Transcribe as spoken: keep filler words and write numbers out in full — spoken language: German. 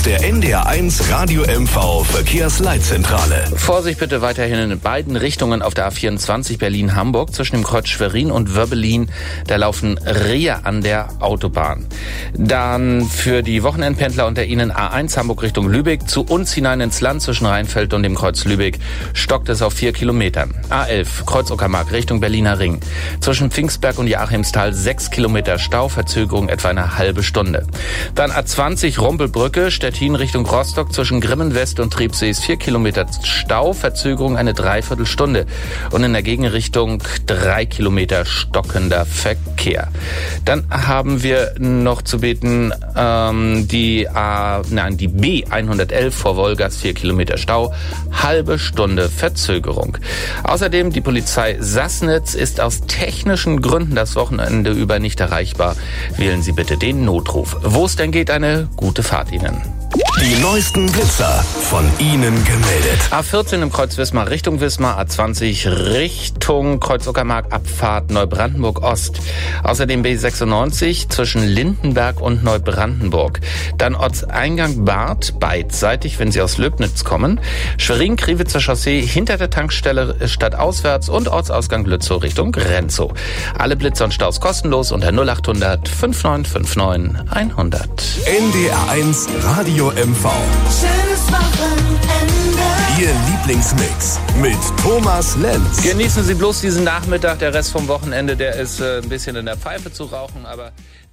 der N D R eins Radio M V Verkehrsleitzentrale. Vorsicht bitte weiterhin in beiden Richtungen auf der A vierundzwanzig Berlin-Hamburg zwischen dem Kreuz Schwerin und Wöbbelin. Da laufen Rehe an der Autobahn. Dann für die Wochenendpendler unter Ihnen A eins Hamburg Richtung Lübeck. Zu uns hinein ins Land zwischen Rheinfeld und dem Kreuz Lübeck stockt es auf vier Kilometern. A elf Kreuz Uckermark Richtung Berliner Ring. Zwischen Pfingstberg und Joachimsthal sechs Kilometer Stau, Verzögerung etwa eine halbe Stunde. Dann A zwanzig Rumpelbrücke, Stettin Richtung Rostock zwischen Grimmen West und Triebsees vier Kilometer Stau, Verzögerung eine Dreiviertelstunde. Und in der Gegenrichtung drei Kilometer stockender Verkehr. Dann haben wir noch zu beten ähm, die A, nein, die B hundertelf vor Wolgast vier Kilometer Stau, halbe Stunde Verzögerung. Außerdem die Polizei Sassnitz ist aus technischen Gründen das Wochenende über nicht erreichbar. Wählen Sie bitte den Notruf. Wo es denn geht, eine gute Fahrt Ihnen. Die neuesten Blitzer von Ihnen gemeldet. A vierzehn im Kreuz Wismar Richtung Wismar, A zwanzig Richtung Kreuz Uckermark, Abfahrt Neubrandenburg Ost. Außerdem B sechsundneunzig zwischen Lindenberg und Neubrandenburg. Dann Ortseingang Barth, beidseitig, wenn Sie aus Löbnitz kommen. Schwerin-Kriwitzer Chaussee hinter der Tankstelle stadtauswärts und Ortsausgang Lützow Richtung Renzow. Alle Blitzer und Staus kostenlos unter null achthundert fünfundneunzig neunundfünfzig hundert. N D R eins Radio M V. Schönes Wochenende. Ihr Lieblingsmix mit Thomas Lenz. Genießen Sie bloß diesen Nachmittag. Der Rest vom Wochenende, der ist äh, ein bisschen in der Pfeife zu rauchen, aber